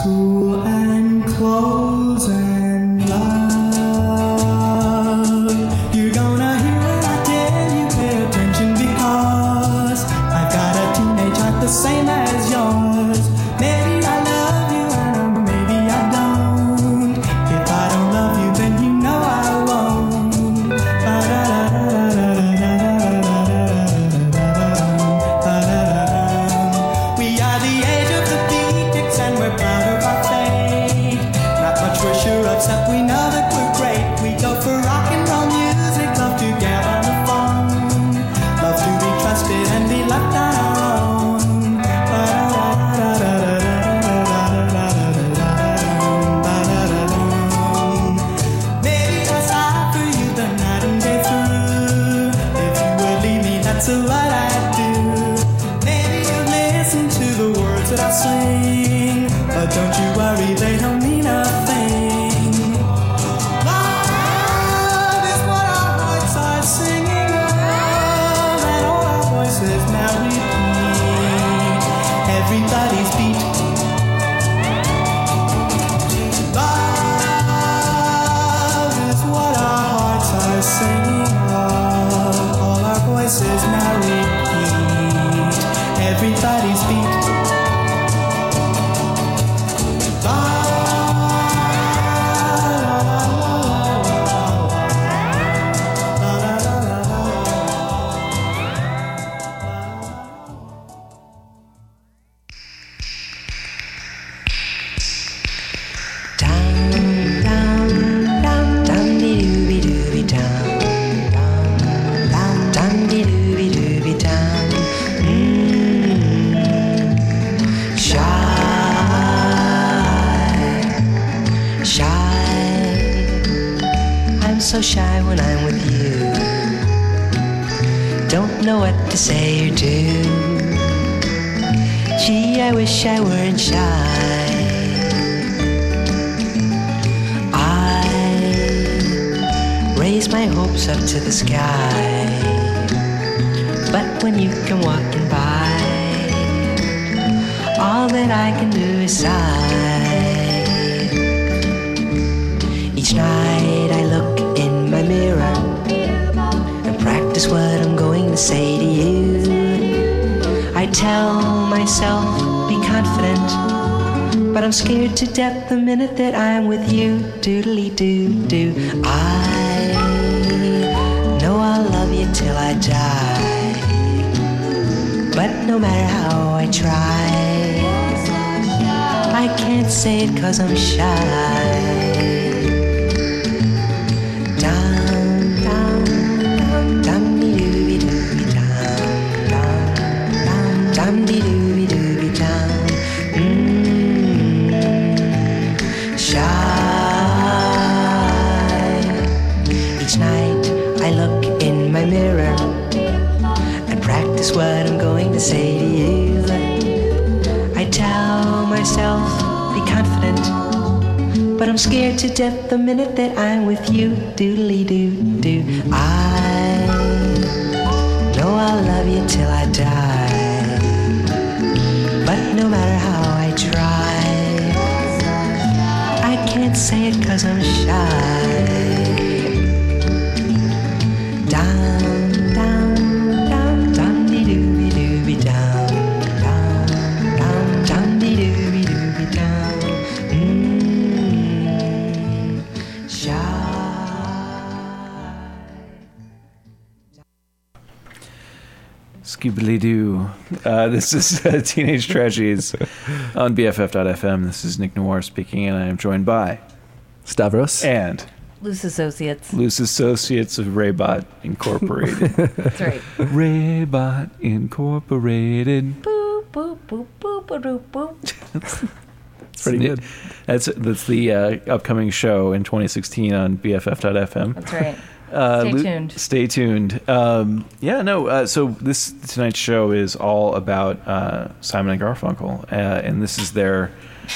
school and clothes and love. You're gonna hear what I tell you, pay attention because I've got a teenage heart the same as yours. Maybe I love you and maybe I don't. If I don't love you, then you know I won't. We are the age of the Phoenix and we're proud of our fate. Not much we're sure of, except we know that we're great. We go for rock and roll music, love to get on the phone, love to be trusted and be left on our own. Maybe I'll sigh for you the night and day through. If you would leave me, that's what I'd do. Maybe you'll listen to the words that I sing, but don't you worry, they don't mean a thing. Love is what our hearts are singing of, and all our voices now repeat everybody's beat. Love is what our hearts are singing of, all our voices now repeat everybody's beat. So shy when I'm with you, don't know what to say or do. Gee, I wish I weren't shy. I raise my hopes up to the sky, but when you come walking by, all that I can do is sigh. Each night I look in my mirror and practice what I'm going to say to you. I tell myself, be confident, but I'm scared to death the minute that I'm with you. Doodly-doo-doo. I know I'll love you till I die, but no matter how I try, I can't say it 'cause I'm shy. What I'm going to say to you, I tell myself, be confident, but I'm scared to death the minute that I'm with you. Doodly-doo-doo. I know I'll love you till I die, but no matter how I try, I can't say it 'cause I'm shy. Scooby-Doo. This is Teenage Tragedies on BFF.FM. This is Nick Noir speaking, and I am joined by Stavros and Loose Associates. Loose Associates of Raybot Incorporated. That's right. Raybot Incorporated. Boop, boop, boop, boop, boop, boop. It's pretty good. That's the upcoming show in 2016 on BFF.FM. That's right. Stay tuned. Stay tuned. So this tonight's show is all about Simon and Garfunkel, and this is their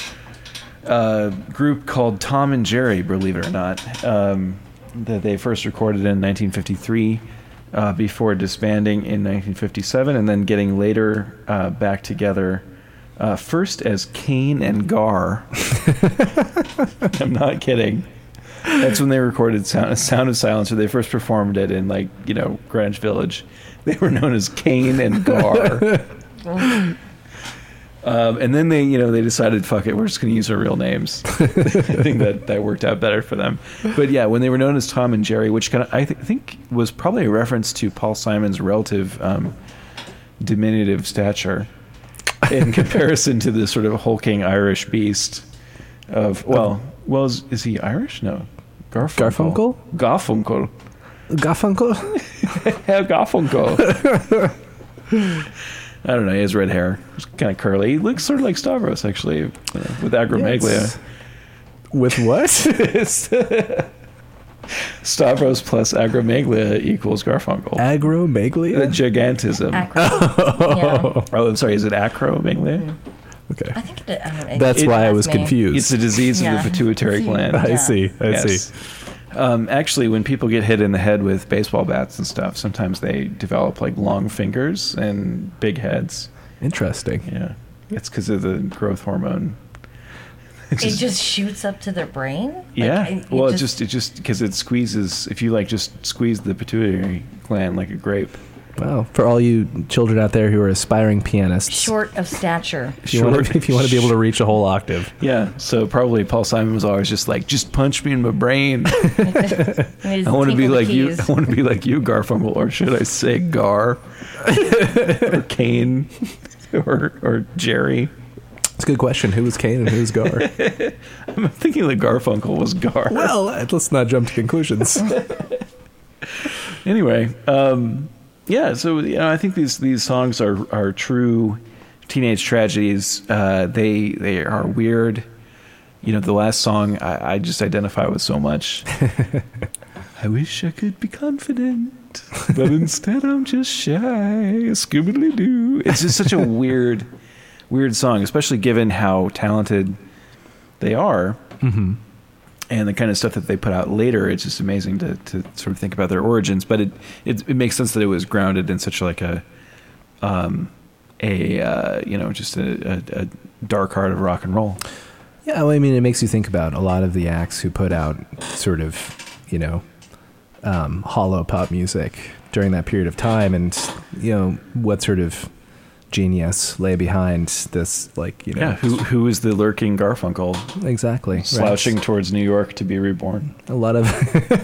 group called Tom and Jerry, believe it or not, that they first recorded in 1953 before disbanding in 1957 and then getting later back together first as Kane and Gar. I'm not kidding. That's when they recorded Sound of Silence, or they first performed it in, like, you know, Greenwich Village. They were known as Kane and Gar. And then they decided, fuck it, we're just going to use our real names. I think that worked out better for them. But yeah, when they were known as Tom and Jerry, which kind of I think was probably a reference to Paul Simon's relative diminutive stature in comparison to the sort of hulking Irish beast of is he Irish? No, Garfunkel. Garfunkel. Garfunkel. Garfunkel. I don't know. He has red hair. It's kind of curly. He looks sort of like Stavros, actually, with acromegalia. Yes. With what? Stavros plus acromegalia equals Garfunkel. Agromeglia? Gigantism. Yeah. Oh, I'm sorry. Is it acromegalia? Okay. I think That's why I was name. confused. It's a disease of Yeah. the pituitary gland. I see. Yes. Actually, when people get hit in the head with baseball bats and stuff, sometimes they develop like long fingers and big heads. Interesting. Yeah, it's because of the growth hormone. It just shoots up to their brain. Yeah. Like, It just because it squeezes. If you like just squeeze the pituitary gland like a grape. Wow. For all you children out there who are aspiring pianists, short of stature. if you want to be able to reach a whole octave. Yeah. So probably Paul Simon was always just like, just punch me in my brain. I want to be like you. I want to be like you, Garfunkel, or should I say Gar, or Kane, or Jerry? It's a good question. Who was Kane and who's Gar? I'm thinking that Garfunkel was Gar. Well, let's not jump to conclusions. Anyway, yeah. So I think these songs are true teenage tragedies. They are weird. The last song I just identify with so much. I wish I could be confident, but instead I'm just shy. Scooby-Doo. It's just such a weird song, especially given how talented they are. Mm-hmm. And the kind of stuff that they put out later. It's just amazing to sort of think about their origins. But it makes sense that it was grounded in such like a dark heart of rock and roll. Yeah, well, I mean, it makes you think about a lot of the acts who put out sort of, hollow pop music during that period of time, and what sort of genius lay behind this, who is the lurking Garfunkel exactly slouching right. towards New York to be reborn. A lot of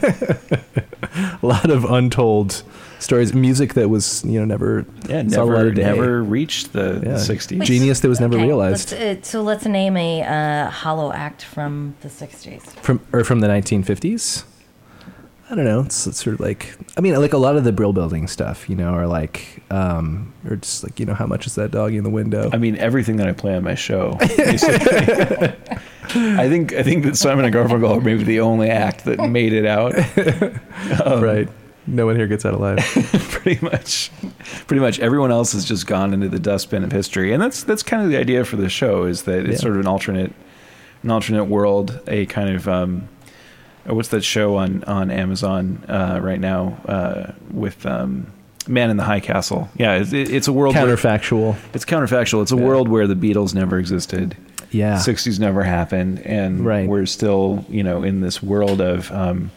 untold stories, music that was never never reached the 60s. Genius that was never realized. Let's name a hollow act from the 60s. From the 1950s. I don't know. It's sort of like, like a lot of the Brill Building stuff, or like, or just like, how much is that doggy in the window? I mean, everything that I play on my show. Basically. I think that Simon and Garfunkel are maybe the only act that made it out. Right. No one here gets out alive. Pretty much everyone else has just gone into the dustbin of history, and that's kind of the idea for the show, is that it's sort of an alternate world, a kind of what's that show on Amazon right now with Man in the High Castle? Yeah, it's a world counterfactual. It's counterfactual. It's a world where the Beatles never existed. Yeah, 60s never happened, and we're still in this world of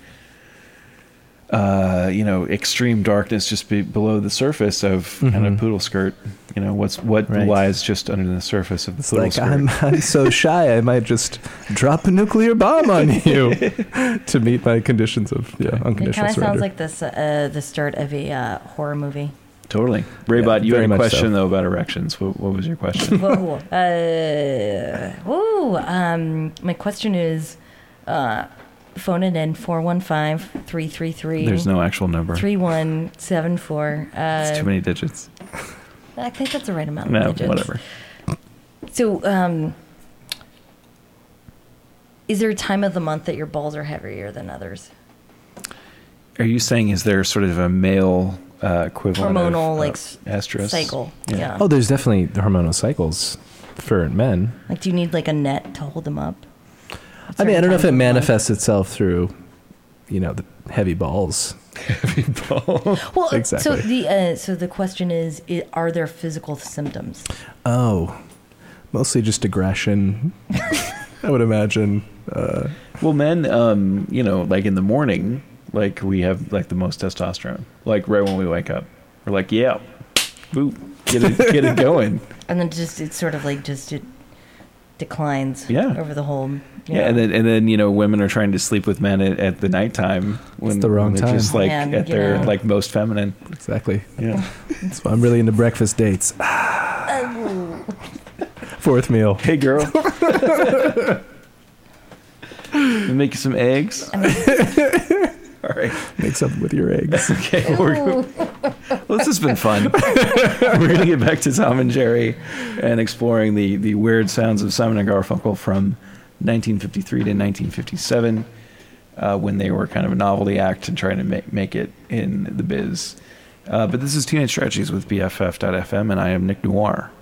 extreme darkness just below the surface of kind of poodle skirt. What lies just under the surface of the poodle skirt. I'm so shy, I might just drop a nuclear bomb on you to meet my conditions of unconditional It kind of surrender. sounds like this the start of a horror movie. Totally. Raybot, you had a much question, so. though, about erections. What was your question? My question is, phone it in 415-333. There's no actual number. 3174. It's too many digits. I think that's the right amount of No, digits. whatever. So, is there a time of the month that your balls are heavier than others? Are you saying, is there sort of a male equivalent Hormonal, of like, estrus? cycle. Yeah. Oh, there's definitely hormonal cycles for men. Like, do you need like a net to hold them up? I don't know if times it of the month? manifests itself through, the heavy balls. Well, Exactly. so the question is, are there physical symptoms? Oh, Mostly just aggression, I would imagine. Well, men, like in the morning, like we have like the most testosterone. Like right when we wake up, we're like, yeah, boop, get it going. And then it declines. Yeah. Over the whole. Yeah, and then women are trying to sleep with men at the nighttime when It's the wrong they're time. just like Man, at their yeah. like most feminine. Exactly. Yeah. That's why I'm really into breakfast dates. Fourth meal. Hey, girl. Make you some eggs. All right. Make something with your eggs. Okay. Well, this has been fun. We're going to get back to Tom and Jerry and exploring the weird sounds of Simon and Garfunkel from 1953 to 1957, when they were kind of a novelty act and trying to make it in the biz. But this is Teenage Tragedies with BFF.FM, and I am Nick Noir.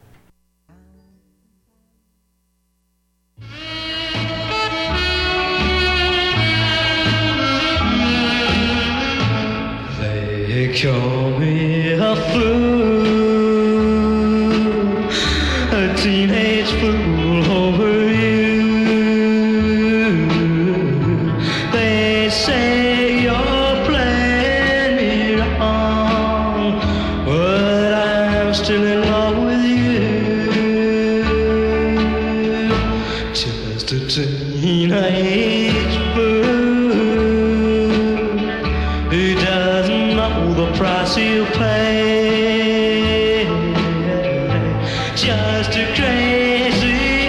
They call me a fool, a teenage fool over you. They say you're playing me wrong, but I'm still in love with you. Just a teenage fool who doesn't know the price he'll pay. Just a crazy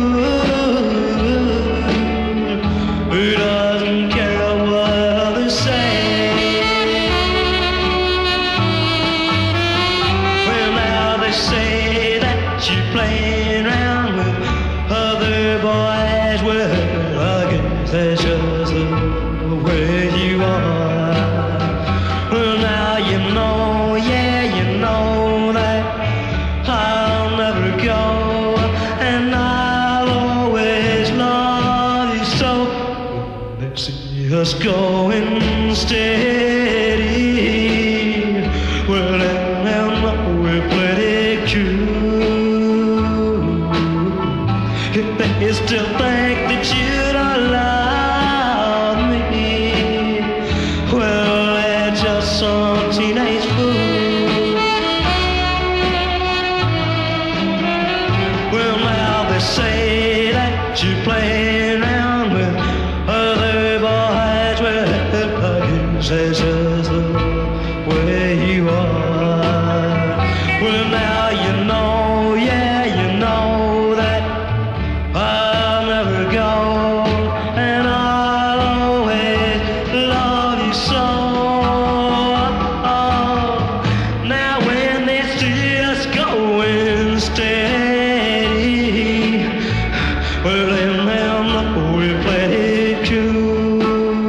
fool who doesn't care what others say. Well, now they say that you're playing around with other boys. Well, I guess that's just the way you are. Well, now you know, yeah, you know that I'll never go, and I'll always love you so. Let's see us going steady. Well, and they'll know we're pretty true. If they still think that you don't love me, well, they're just some teenage fool. Well, now they say that you're playing around with other boys. Well, I guess that's just the way you are. Well, now you know, yeah, you know that I'll never go, and I'll always love you so. Now when they see us going steady, well then they'll know we played cool.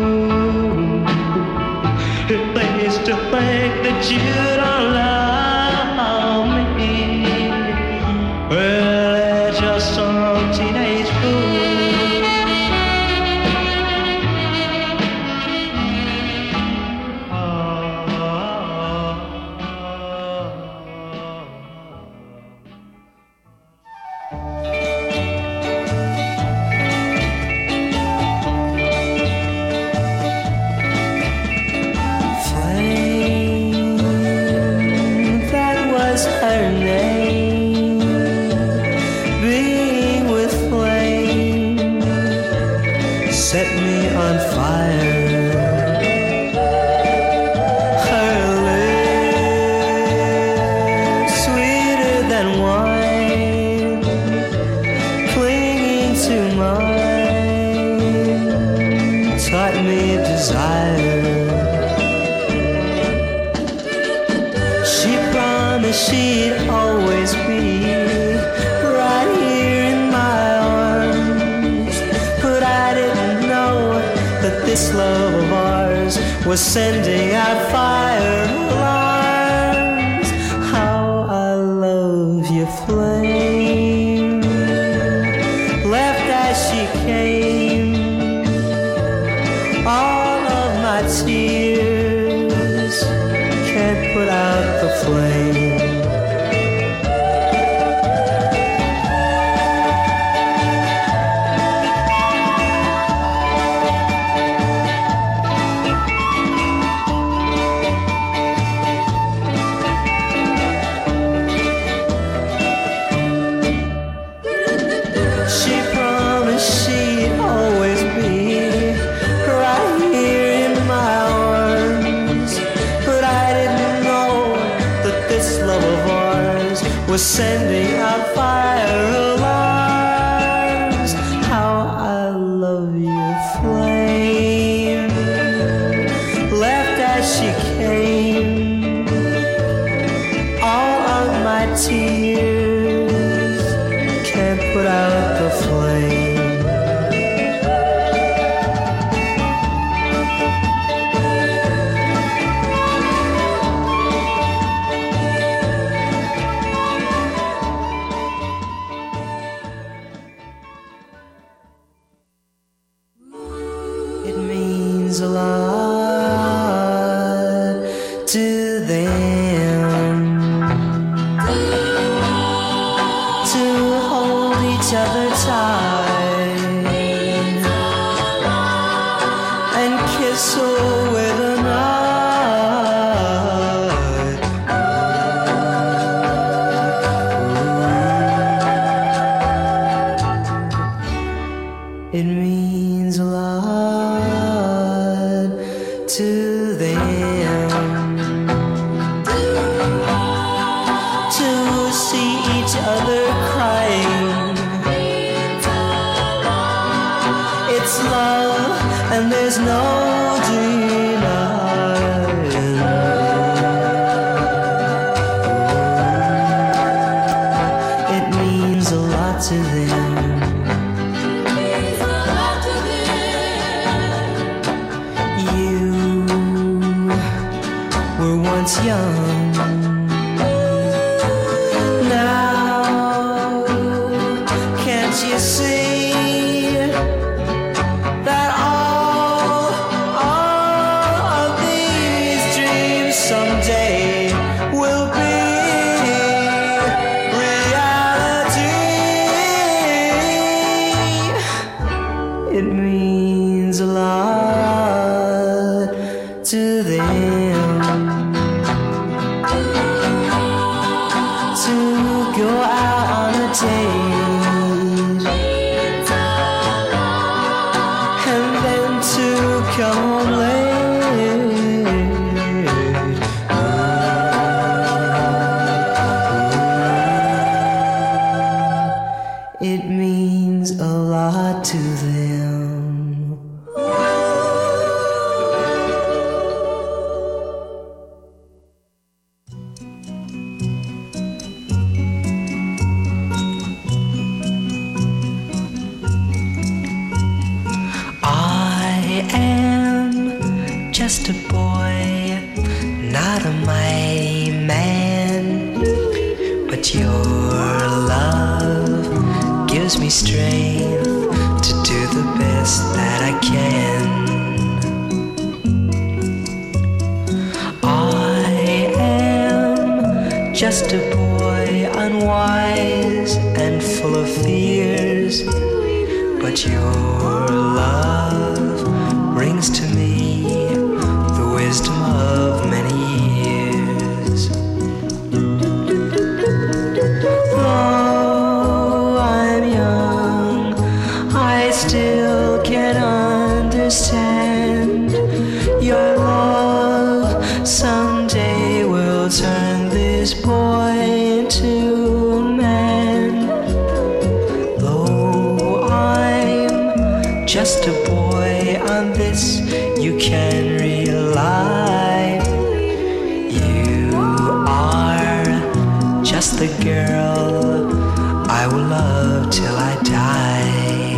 If they still think that you don't love me, well, they're just some teenage fool. Flame, that was her name. Being with flame set me on fire. Her lips, sweeter than wine, clinging to mine, taught me desire. She promised she'd always be right here in my arms, but I didn't know that this love of ours was sending out fire alarms. How I love you, flame, left as she came. All of my tears can't put out the flame. was sending out fire alarms. How I love your flame, left as she came. All of my tears can't put out the flame. It means a lot to them to hold each other tight and kiss away the night. It means a lot to them to see each other crying. It's love and there's no denying. It means a lot to them. You were once young. Now, can't you see that all of these dreams someday will be reality? It means a lot to them to go out on a date and then to come home late. It means a lot to them. I am just a boy, not a mighty man, but your love gives me strength to do the best that I can. I am just a boy, unwise and full of fears, but your love brings to me the wisdom of many years. Though I'm young, I still can understand your love someday will turn this boy into a man. Though I'm just a boy, on this you can rely. You are just the girl I will love till I die.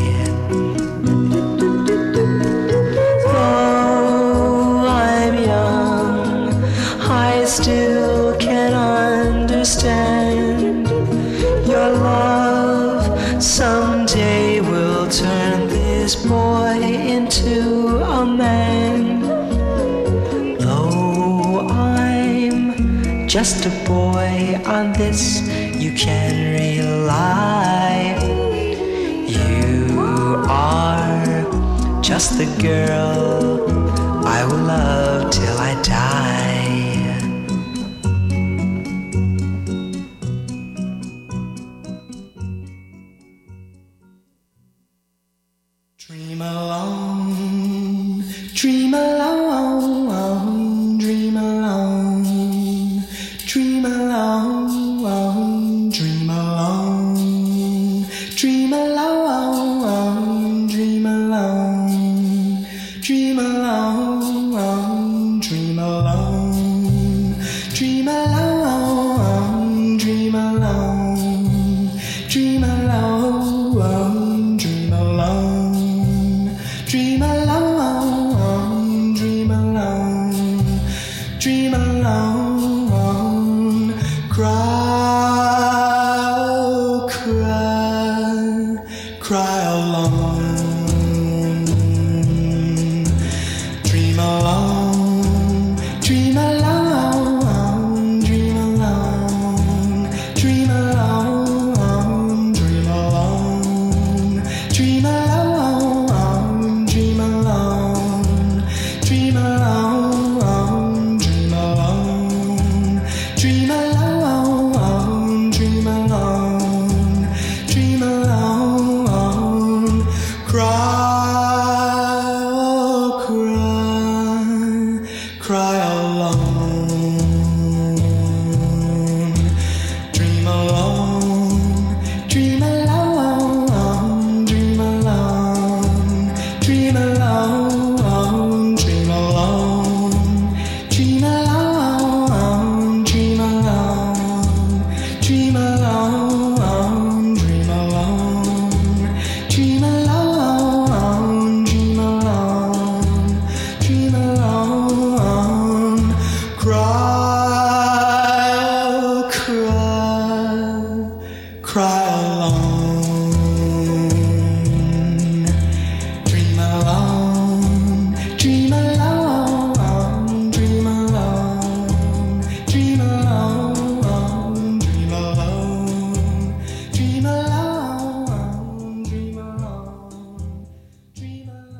Though I'm young, I still can understand your love someday will turn this boy into a man. Though I'm just a boy, on this you can rely. You are just the girl I will love till I die. Dream alone, dream alone, dream alone, dream alone,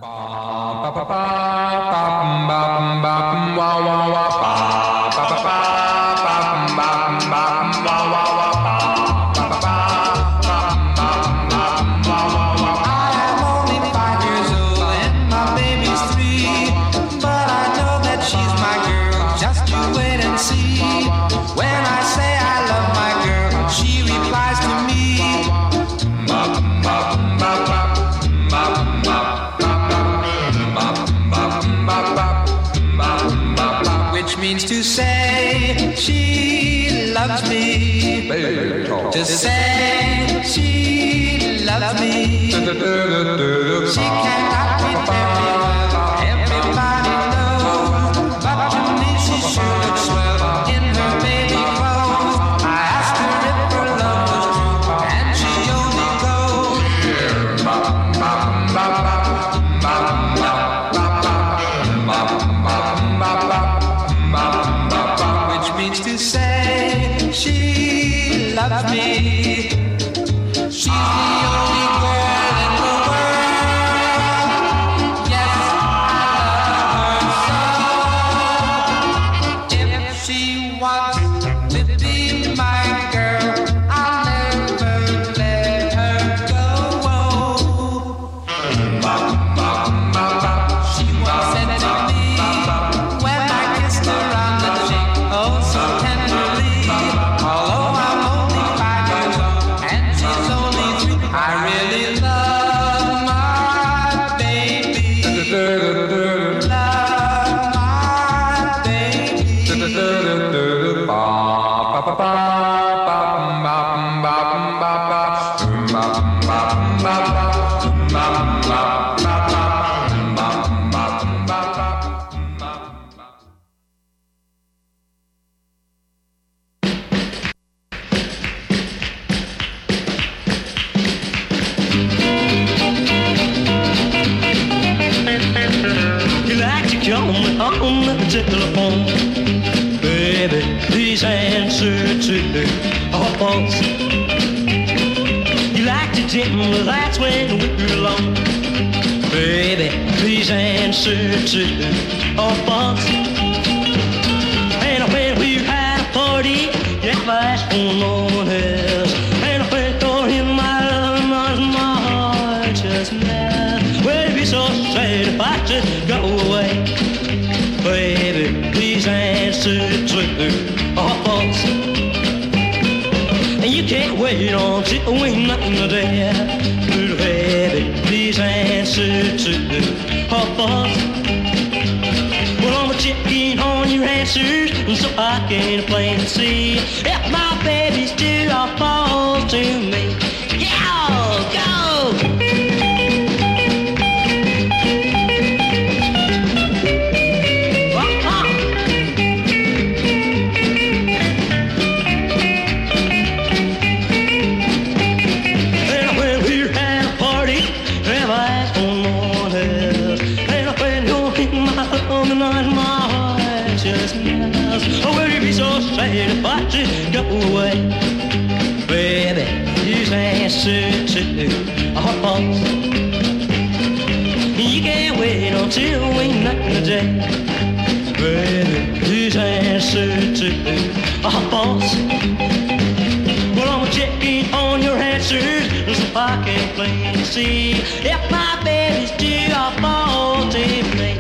To say she loves me, she cannot be very well. Everybody knows, but to me she sure looks swell in her baby clothes. I asked her if her love was true, and she only goes, which means to say she loves me. She's the only girl in the world. Yes, I love her so. If she wants to be my girl, I'll never let her go. She once said to me when I kissed her on the cheek, oh so tenderly, although I'm only 5 years old and she's only 3, I really love my baby. Love my baby. You like to come on the telephone, baby, please answer to our phones. You like to dim the lights when we're alone, baby, please answer to our phones. And when we're at a party, you never ask for no one else. And when you're in my love, my heart just melts. Well, it'd be so sad if I just go away, baby, please answer to our phones. And you can't wait until we night and day, but baby, please answer to our phones. Well, I'm checking on your answers, so I can plainly see if my baby still falls to me. Yeah, go! If I just go away, baby, please answer to our phones. You can't wait until we night and day, baby, please answer to our phones. Well, I'm checking on your answers so I can plainly see if my baby's still falls to me.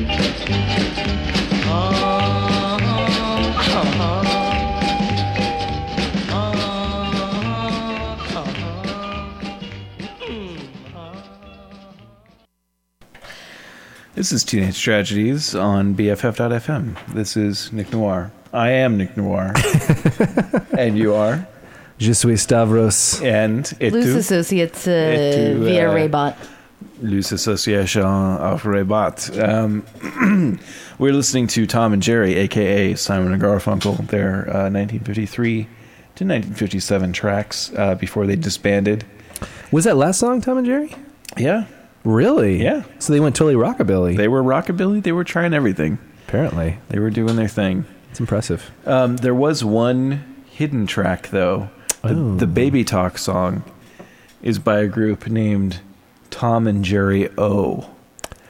This is Teenage Tragedies on BFF.FM. This is Nick Noir. I am Nick Noir. And you are? Je suis Stavros. And Loose Associates via Raybot. Loose Association of Raybot. We're listening to Tom and Jerry, a.k.a. Simon and Garfunkel, their 1953 to 1957 tracks before they disbanded. Was that last song, Tom and Jerry? Yeah. Really? Yeah. So they went totally rockabilly. They were rockabilly. They were trying everything. Apparently. They were doing their thing. It's impressive. There was one hidden track, though. The Baby Talk song is by a group named Tom and Jerry O.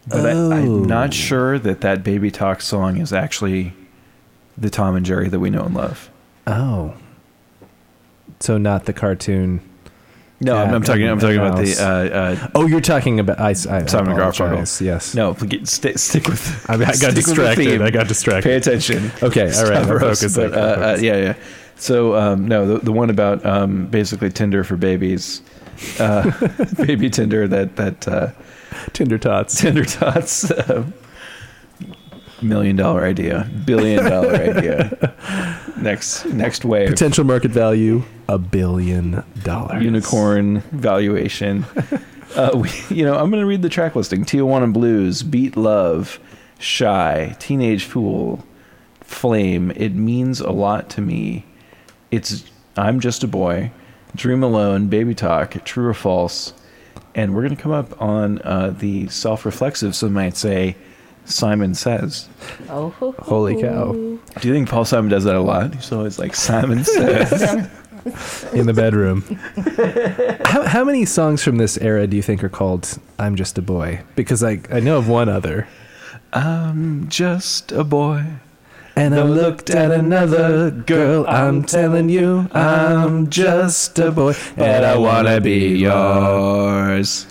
But I'm not sure that Baby Talk song is actually the Tom and Jerry that we know and love. Oh. So not the cartoon. No, I'm talking about the. You're talking about Simon Garfunkel. Yes. No, stick with. I got distracted. I got distracted. Pay attention. Okay, all right. Focus. Yeah. So no, the one about basically Tinder for babies, baby Tinder that Tinder Tots. $1 million idea, $1 billion idea. Next wave. Potential market value $1 billion. Unicorn valuation. I'm going to read the track listing: Tijuana Blues, Beat Love, Shy, Teenage Fool, Flame, It Means a Lot to Me, I'm Just a Boy, Dream Alone, Baby Talk, True or False, and we're going to come up on the self-reflexive, some might say, Simon Says. Oh, holy cow. Do you think Paul Simon does that a lot? He's always like, Simon Says. In the bedroom. How many songs from this era do you think are called I'm Just a Boy? Because I know of one other. I'm just a boy. And I looked at another girl, I'm telling you, I'm just a boy, and I wanna be yours.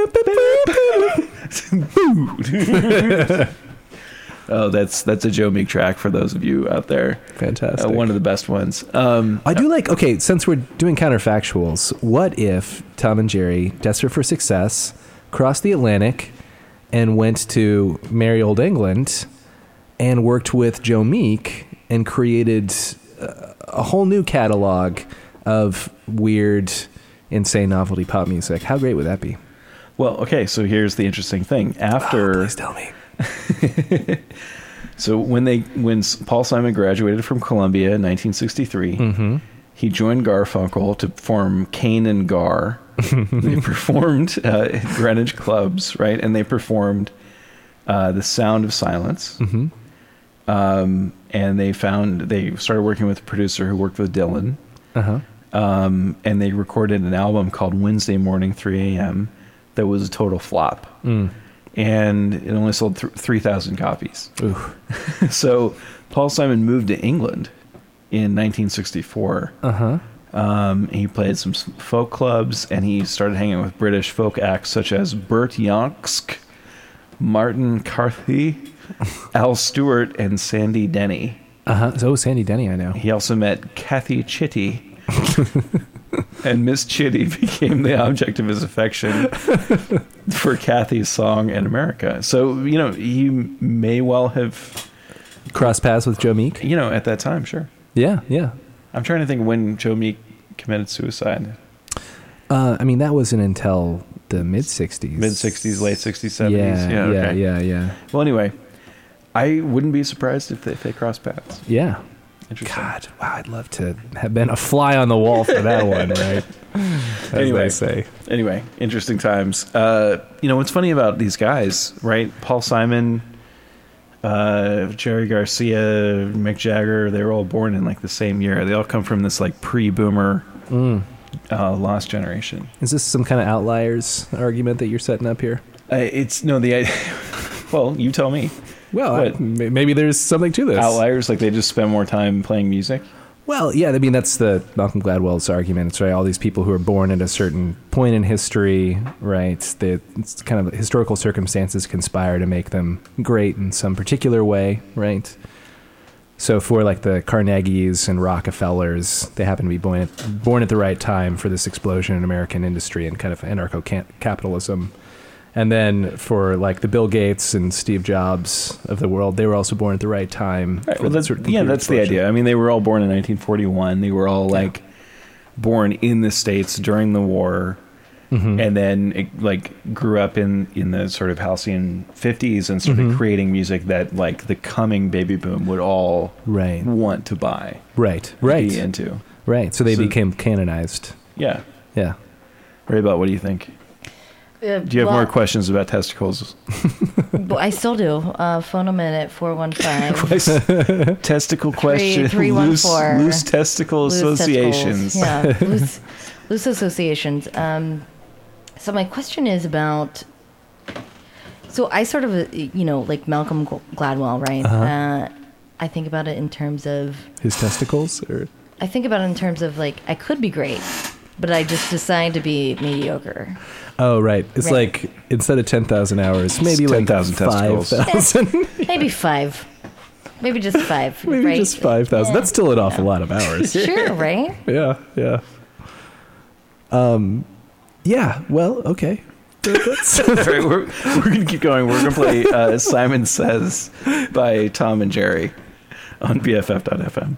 Oh, that's a Joe Meek track for those of you out there. Fantastic. One of the best ones. I do like, okay, since we're doing counterfactuals, what if Tom and Jerry, desperate for success, crossed the Atlantic and went to merry old England and worked with Joe Meek and created a whole new catalog of weird, insane novelty pop music? How great would that be? Well, okay, so here's the interesting thing. Please tell me. So when Paul Simon graduated from Columbia in 1963, he joined Garfunkel to form Kane and Gar. They performed at Greenwich clubs, right? And they performed The Sound of Silence. And they started working with a producer who worked with Dylan. And they recorded an album called Wednesday Morning 3 a.m. that was a total flop. And it only sold 3,000 copies. So Paul Simon moved to England in 1964. He played some folk clubs, and he started hanging with British folk acts such as Bert Yonksk, Martin Carthy, Al Stewart, and Sandy Denny. So Sandy Denny, I know. He also met Kathy Chitty. And Miss Chitty became the object of his affection for Kathy's song in America. So, he may well have crossed paths with Joe Meek. At that time, sure. Yeah. I'm trying to think when Joe Meek committed suicide. That wasn't until the mid-'60s. Mid-'60s, late 60s, 70s. Yeah. Well, anyway, I wouldn't be surprised if they crossed paths. Yeah. Interesting. God, wow, I'd love to have been a fly on the wall for that one, right? As they say. Anyway, interesting times. What's funny about these guys, right? Paul Simon, Jerry Garcia, Mick Jagger, they were all born in like the same year. They all come from this like pre-boomer lost generation. Is this some kind of outliers argument that you're setting up here? Well, you tell me. Well, maybe there's something to this. Outliers, like they just spend more time playing music? Well, yeah, that's the Malcolm Gladwell's argument. It's right, all these people who are born at a certain point in history, right? It's kind of historical circumstances conspire to make them great in some particular way, right? So for like the Carnegies and Rockefellers, they happen to be born at the right time for this explosion in American industry and kind of anarcho-capitalism. And then for like the Bill Gates and Steve Jobs of the world, they were also born at the right time. Right, well, that's the idea. I mean, they were all born in 1941. They were all like born in the States during the war, and then grew up in the sort of halcyon 50s and started creating music that like the coming baby boom would all want to buy, be into. Right. So they became canonized. Yeah. Ray Bell, what do you think? Do you have more questions about testicles? I still do. Phone them in at 415. Testicle question. 314. Loose testicle associations. Yeah, loose associations. So my question is about, So I sort of, like Malcolm Gladwell, right? I think about it in terms of his testicles, or I think about it in terms of like I could be great, but I just decide to be mediocre. Oh, right. It's like instead of 10,000 hours, maybe It's like 10,000 testicles. 5,000. Maybe 5. Maybe just 5. Maybe right? just 5,000. That's still an awful lot of hours. Sure, right? Yeah. Yeah. Well, okay. All right, we're going to keep going. We're going to play Simon Says by Tom and Jerry on BFF.fm.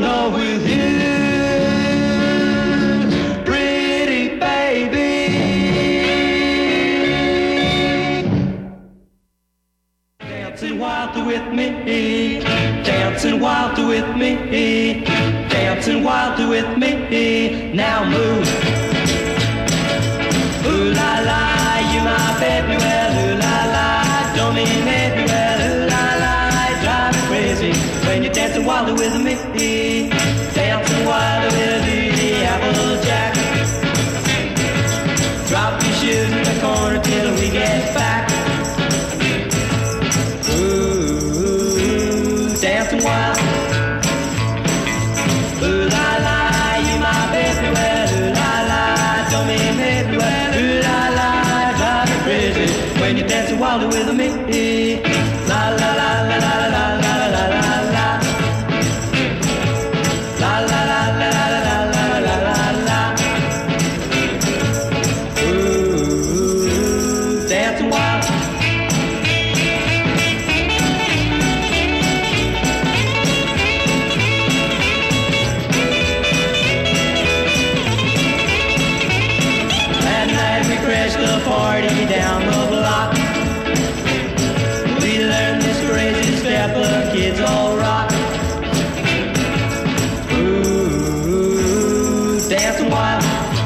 Pretty baby, with me, dancing wildly with me. Now move. Ooh la la, you my baby, well, ooh la la, don't mean maybe, well, ooh la la, drive me crazy when you're dancing wildly with me, dancing wildly with the Applejack. Drop your shoes in the corner till we get back. Ooh, dancing wild. Ooh la la, you my baby, well, ooh la la, don't mean maybe, well, ooh la la, drive me crazy when you're dancing wildly with me. La la la la la la la la la la. La la la la la la la la la la. Ooh, dancing wild. The party down the block. We learned this crazy step of kids all rock. Ooh, dancing wild.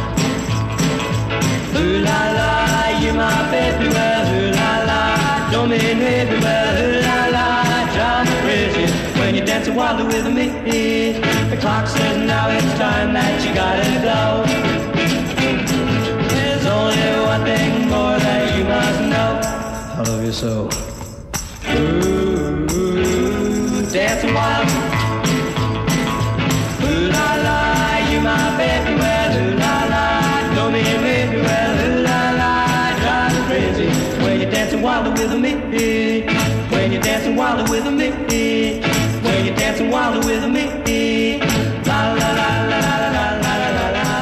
Ooh la la, you my baby, well, ooh la la, don't mean maybe, well, ooh la la, drive me crazy when you're dancing wildly with me. The clock says now it's time that you gotta go. Only one thing more that you must know. I love you so. Ooh, dancing wild. Ooh la la, you my baby, well, ooh la la, don't mean maybe, well, ooh la la, drive me crazy when you're dancing wildly with me. When you're dancing wildly with me. When you're dancing wildly with me. La la la la la la la la la la.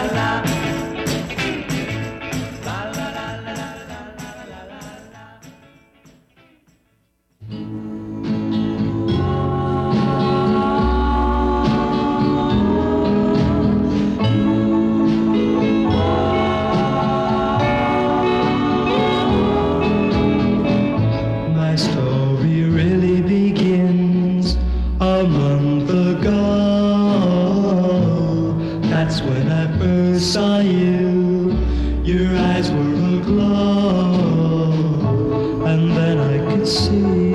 Saw you, your eyes were aglow, and then I could see,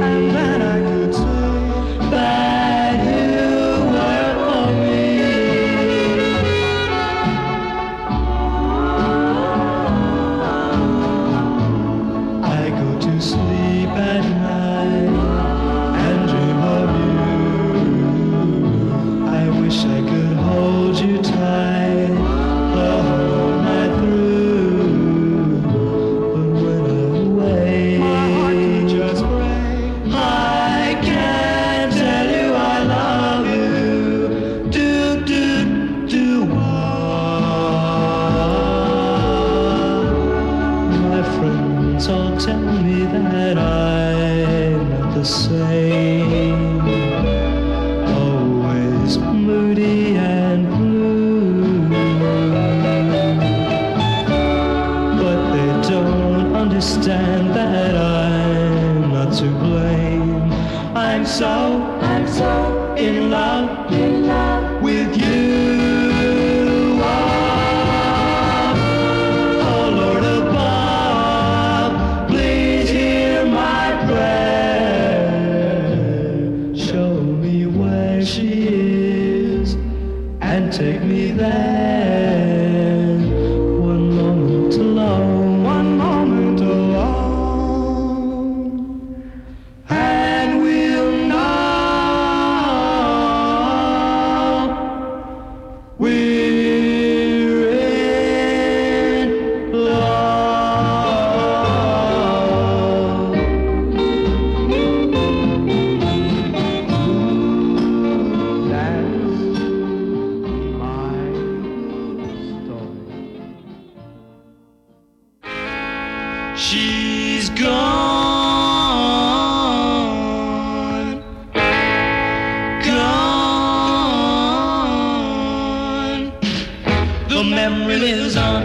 that you were for me. I go to sleep at night and dream of you. I wish I could hold you tight the whole night through, but when I'm away, my heart can just break. I can't tell you I love you. Do what? My friends all tell me that I'm not the same, always moody and blue. Understand that I'm not to blame. I'm so in love with you. Oh Lord above, please hear my prayer. Show me where she is and take me there. One moment alone, one moment alone, and we'll know we're in love. That's my story. She's gone, gone. The memory lives on.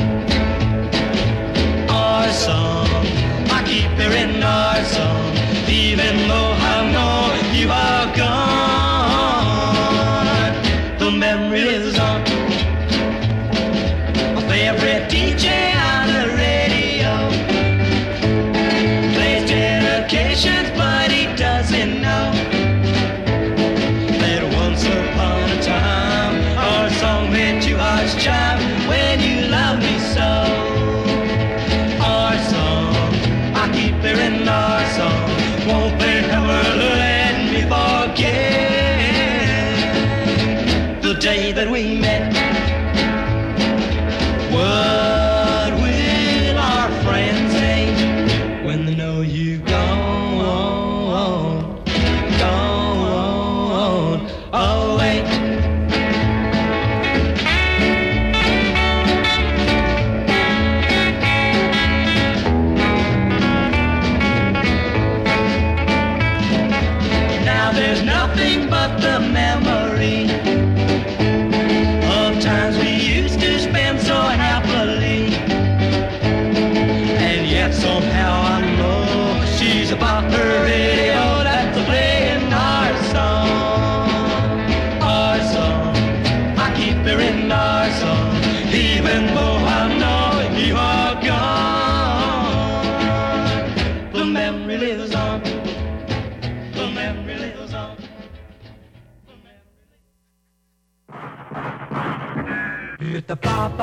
Our song, I keep hearing our song, even though I know you are gone.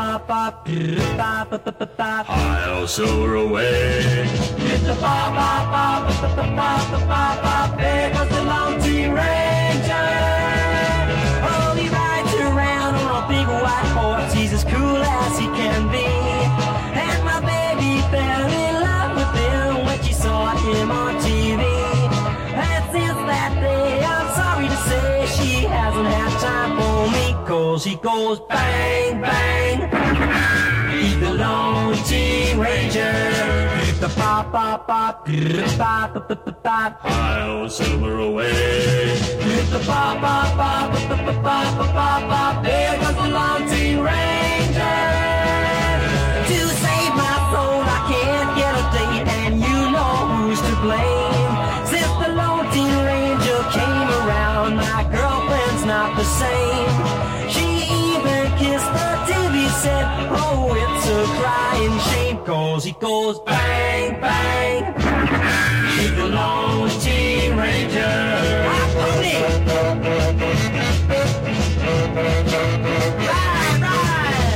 I'll silver away. It's the bop, bop, bop, bop, bop, bop, bop, bop. There goes the Lone Tree Ranger. Oh, he rides around on a big white horse. He's as cool as he can be. And my baby fell in love with him when she saw him on TV. And since that day, I'm sorry to say she hasn't had time for me. 'Cause he goes bang, bang. He's the Lone Tree Ranger. The pop, pop, pop, pop, pop, pop, pop. I'll silver away. The pop, pop, pop, pop, pop, pop, pop, pop. There goes the Lone Tree Ranger. To save my soul, I can't get a date, and you know who's to blame. Since the Lone Tree Ranger came around, my girlfriend's not the same. She even kissed the TV set. Oh, it's a crying shame. 'Cause he goes bang, bang. He's the Lone Tree Ranger. Ride, ride.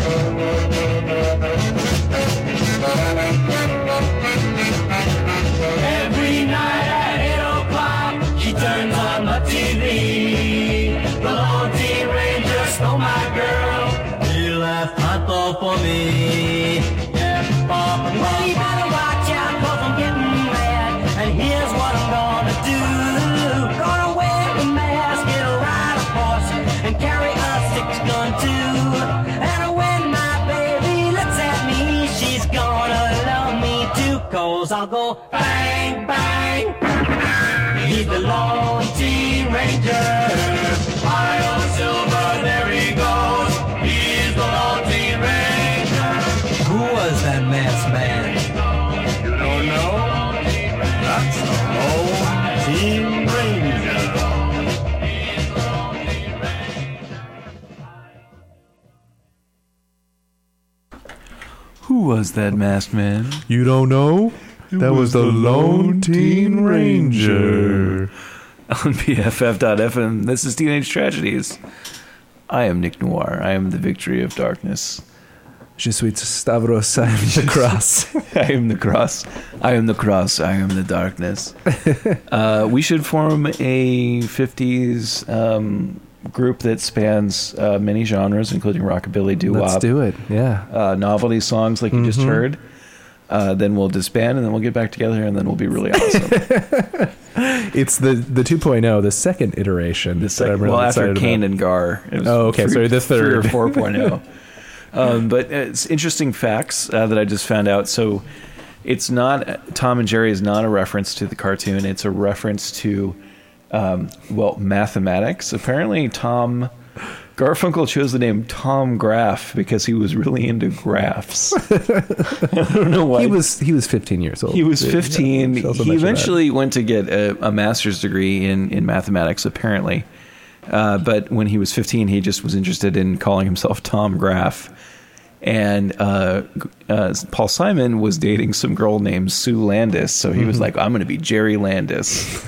Every night at 8 o'clock, she turns on the TV. The Lone Tree Ranger stole my girl. He left Hunter for me. Well, you better watch out, 'cause I'm getting mad. And here's what I'm gonna do. Gonna wear a mask, get a ride a horse, and carry a 6-gun too. And when my baby looks at me, she's gonna love me too. 'Cause I'll go bang, bang. He's the Lone Tree Ranger. Pile silver, there he goes. He's the Lone Tree Ranger. Who was that masked man? You don't know? That's the Lone Tree Ranger. Who was that masked man? You don't know? That was the Lone Teen Ranger. On BFF.FM, this is Teenage Tragedies. I am Nick Noir. I am the victory of darkness. Je suis Stavros, I am the cross. I am the cross. I am the cross. I am the darkness. We should form a 50s group that spans many genres, including rockabilly, doo-wop. Let's do it, yeah. Novelty songs like you just heard. Then we'll disband, and then we'll get back together, and then we'll be really awesome. It's the 2.0, the second iteration. The second, well, after Kane and Gar. It was okay, sorry, the third. 3 or 4.0. But it's interesting facts that I just found out. So it's not, Tom and Jerry is not a reference to the cartoon. It's a reference to, mathematics. Apparently Garfunkel chose the name Tom Graph because he was really into graphs. I don't know why. He was 15 years old. He was 15. Yeah, he eventually went to get a master's degree in mathematics, apparently. But when he was 15, he just was interested in calling himself Tom Graph. And Paul Simon was dating some girl named Sue Landis, so he was like, I'm going to be Jerry Landis.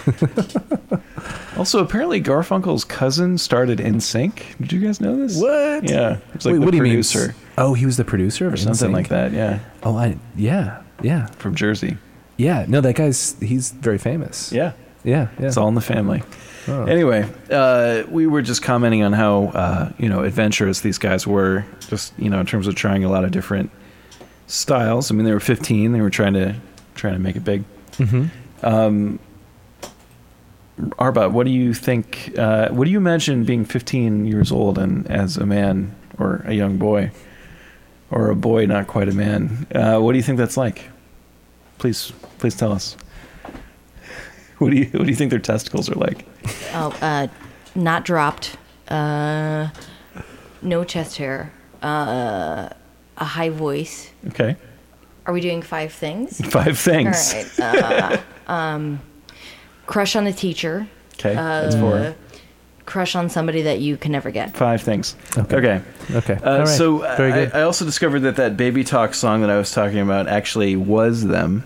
Also, apparently Garfunkel's cousin started NSYNC. Did you guys know this? What? Yeah. He was like Wait, the producer. Oh, he was the producer of Or something NSYNC? like that, yeah. Oh, yeah. From Jersey. Yeah, no, he's very famous. Yeah. Yeah. It's all in the family. Oh. Anyway, we were just commenting on how, adventurous these guys were, just, in terms of trying a lot of different styles. I mean, they were 15. They were trying to make it big. Mm-hmm. Arba, what do you think? What do you imagine being 15 years old and as a man or a young boy, or a boy not quite a man? What do you think that's like? Please tell us. What do you think their testicles are like? Oh, not dropped. No chest hair. A high voice. Okay. Are we doing 5 things? 5 things. All right. Crush on a teacher. Okay, that's 4. Crush on somebody that you can never get. 5 things. Okay. All right. So Very good. I also discovered that Baby Talk song that I was talking about actually was them,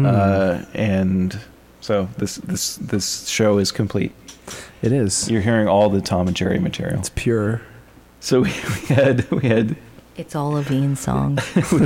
and so this show is complete. It is. You're hearing all the Tom and Jerry material. It's pure. So we had It's all of Ian's songs.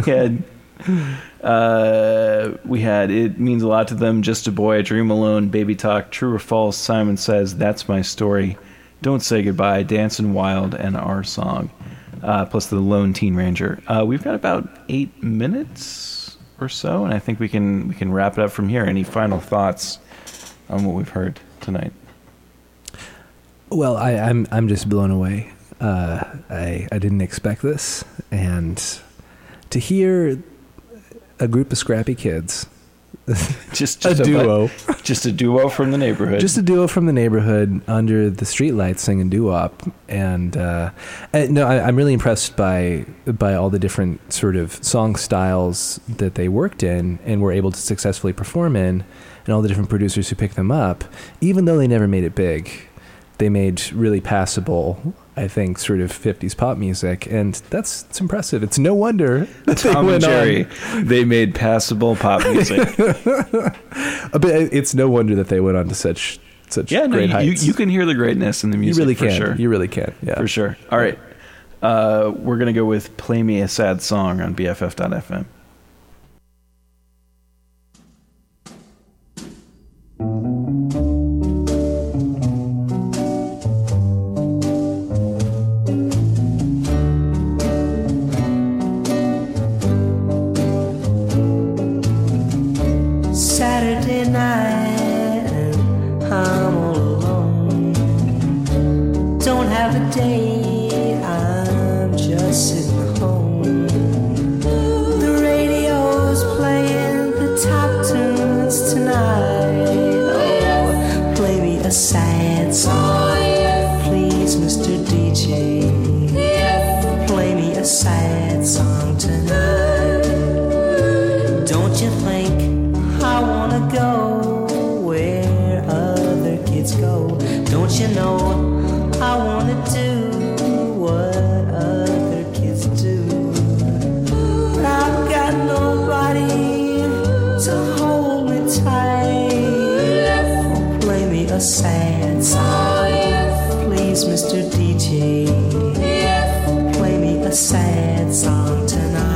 we had It Means a Lot to Them, Just a Boy, Dream Alone, Baby Talk, True or False, Simon Says, That's My Story, Don't Say Goodbye, Dancin' Wild, and Our Song, plus the Lone Teen Ranger. We've got about 8 minutes or so, and I think we can wrap it up from here. Any final thoughts on what we've heard tonight? Well, I'm just blown away. I didn't expect this, and to hear a group of scrappy kids, just a duo, just a duo from the neighborhood, under the streetlights singing doo-wop, and no, I'm really impressed by all the different sort of song styles that they worked in and were able to successfully perform in, and all the different producers who picked them up, even though they never made it big. They made really passable, I think, sort of 50s pop music, and it's impressive. It's no wonder that Tom and Jerry, they made passable pop music. But it's no wonder that they went on to such great heights. You can hear the greatness in the music. You really for can. Sure. You really can. Yeah, for sure. All right, we're gonna go with "Play Me a Sad Song" on BFF.FM. Saturday night and I'm all alone. Don't have a date, I'm just sitting home. The radio's playing the top tunes tonight. Oh, play me a sad song, please, Mr. DJ. Play me a sad song tonight. Don't you think I wanna go where other kids go? Don't you know I wanna do what other kids do? But I've got nobody to hold me tight. Play me a sad song, please, Mr. DJ. Play me a sad song tonight.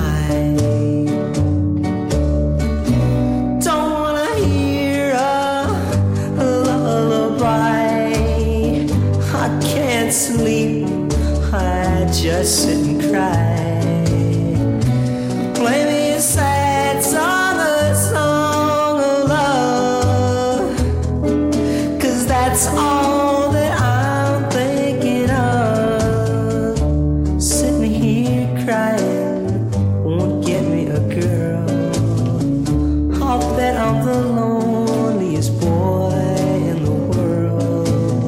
Sleep, I just sit and cry. Play me a sad song, a song of love, 'cause that's all that I'm thinking of. Sitting here crying won't get me a girl. I'll bet I'm the loneliest boy in the world.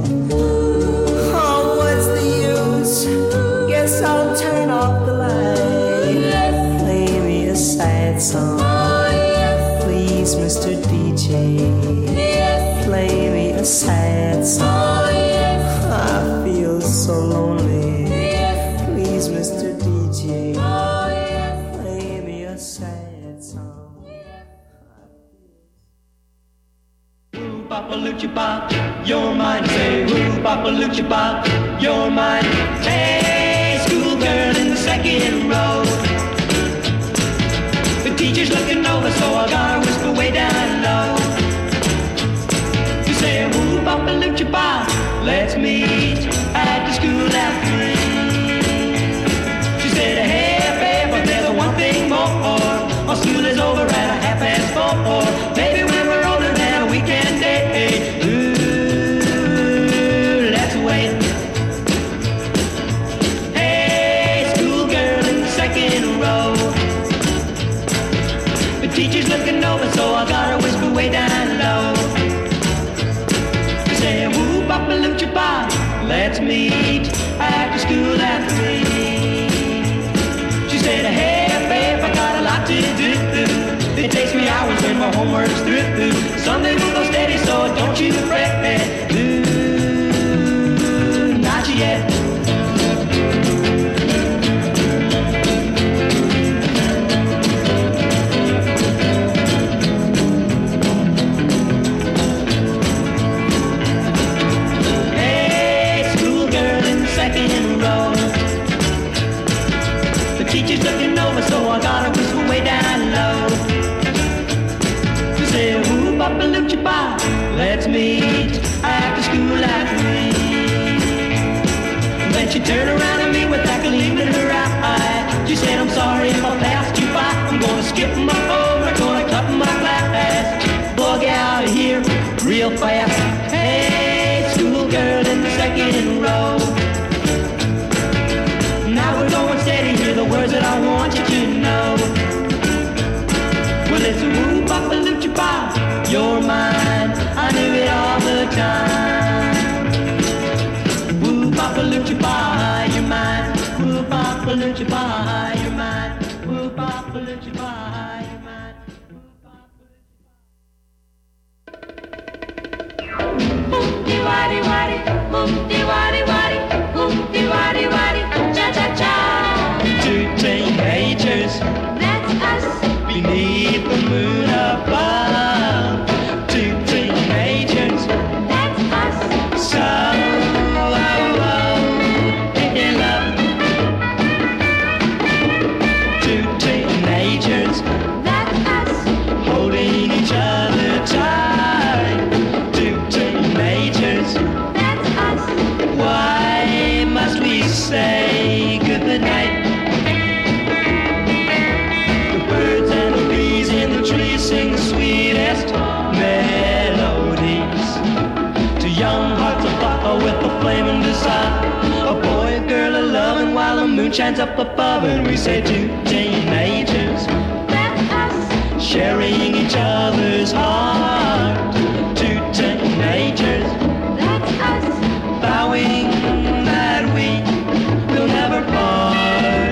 Guess I'll turn off the light. Play me a sad song, please, Mr. DJ. Play me a sad song, I feel so lonely. Please, Mr. DJ. Play me a sad song. Woo, Papa Lucha Pop, you're mine. Say, woo, Papa Lucha Pop, you're mine. Hey, schoolgirl in the second row. The teacher's looking over, so I gotta whisper way down low. You say, woo, Papa Lucha Pop, let's meet at the school after 3. She said, hey, babe, but there's one thing more. My school is over at 4:30. Maybe when we're older then we can date. Ooh, let's wait. Hey, schoolgirl in the second row. The teacher's looking over, so I gotta whisper way down low. She said, woo, Papa Lucha Pop, let's meet after school after 3. She said, hey, babe, I got a lot to do. It takes me hours when my homework's through. Someday we'll go steady, so don't you fret. Ooh, not yet. Hey, schoolgirl in the second row. The Two teenagers, That's us. beneath the moon above. Two teenagers, That's us. so in love. Two teenagers, That's us. holding each other tight. Two teenagers, That's us. why must we say goodnight? The birds and the bees in the trees sing the sweetest melodies to young hearts afire with a flaming desire. A boy and girl are loving while the moon shines up above, and we say two teenagers That's us. sharing each other's heart. Two teenagers That's us. vowing that we will never part.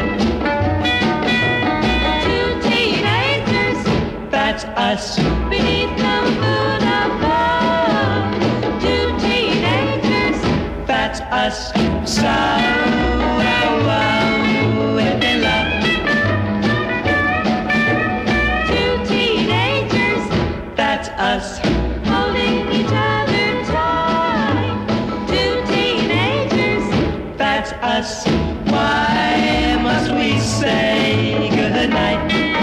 Two teenagers That's us. beneath the moon above. Two teenagers. That's us. So in love. Two teenagers That's us. holding each other tight. Two teenagers. That's us. Why must we say goodnight?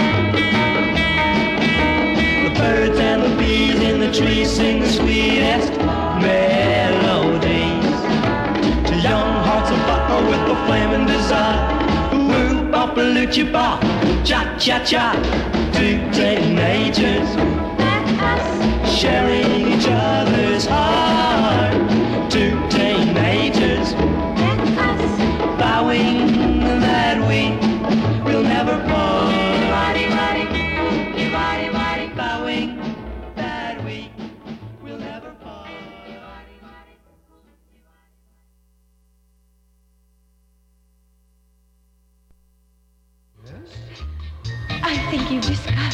The birds and the bees in the trees sing the sweetest melodies to young hearts of fire with the flaming desire. Woo, bop, loochie, bop, cha cha cha. Two teenagers That's us. sharing each other's heart.